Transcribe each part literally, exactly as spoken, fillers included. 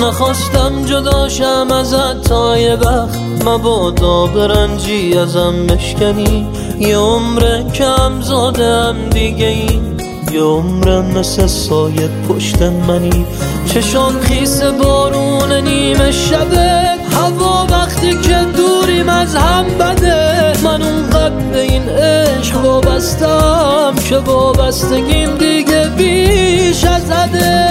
نخواستم جداشم ازت تا یه وقت، مبادا برنجی ازم بشکنی. یه عمره کم زادم دیگه این، یه عمره مثل سایه پشت منی. چشام خیس بارون نیمه شبه، هوا وقتی که دوریم از هم بده. من اونقدر به این عشق وابستم که وابستگیم دیگه بیش از حده.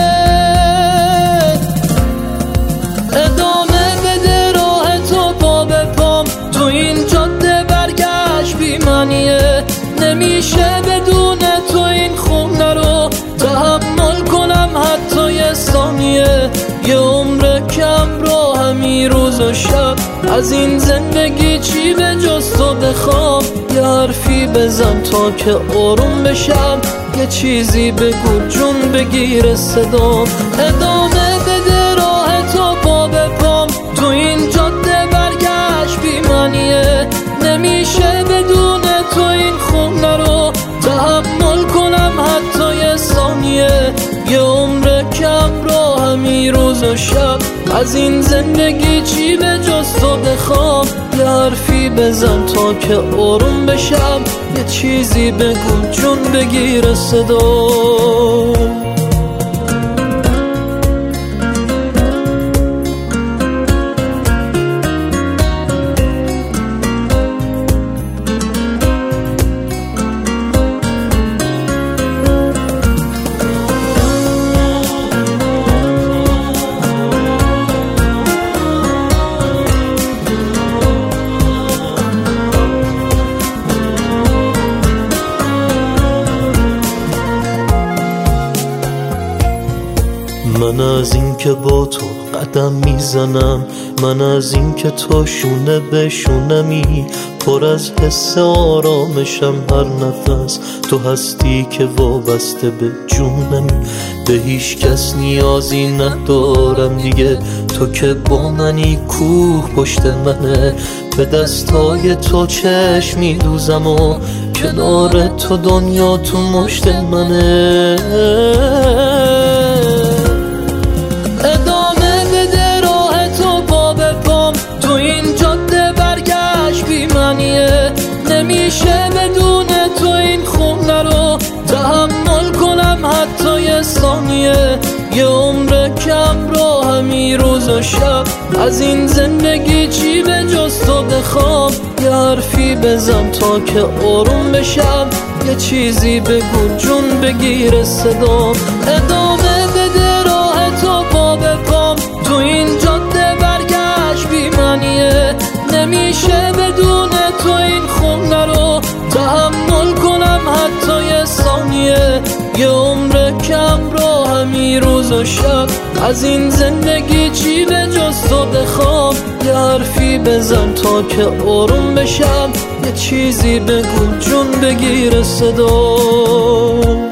ادامه بده راه تو پا به پام، تو این جاده برگشت بی معنیه. نمیشه بدون تو این خونه رو تحمل کنم حتی یه ثانیه. یه عمر کم رو همین روز و شب، از این زندگی چی به جز تو بخوام. یه حرفی بزن تا که آروم بشم، یه چیزی بگو جون بگیر صدام. ادامه بده راه تو پا به پام، تو این جاده برگشت بی معنیه. نمیشه بدون تو این خونه رو تحمل کنم حتی یه ثانیه. یه عمر کم رو همین روز و شب، از این زندگی چی به جز تو بخوام. یه حرفی بزن تا که آروم بشم، یه چیزی بگو جون بگیر صدا. من از این که با تو قدم میزنم، من از این که تو شونه به شونمی، پر از حس آرامشم هر نفس. تو هستی که وابسته به جونمی، به هیچ کس نیازی ندارم دیگه. تو که با منی کوه پشت منه، به دستای تو چشم میدوزم و کنار تو دنیا تو مشت منه. ادامه بده راه تو پا به پام، تو این جاده برگشت بی معنیه. نمیشه بدون تو این خونه رو تحمل کنم حتی یه ثانیه. یه عمر کم رو همین روز و شب، از این زندگی چی به جز تو بخوام. یه حرفی بزن تا که آروم بشم، یه چیزی بگو جون بگیر صدام. ادامه بده راه تو پا به پام، تو این جاده برگشت بی معنیه. نمیشه بدون تو این خونه رو تحمل کنم حتی یه ثانیه. یه عمر کم رو همین روز و شب، از این زندگی چی به جز تو بخوام. یه حرفی بزن تا که آروم بشم، یه چیزی بگو جون بگیر صدا.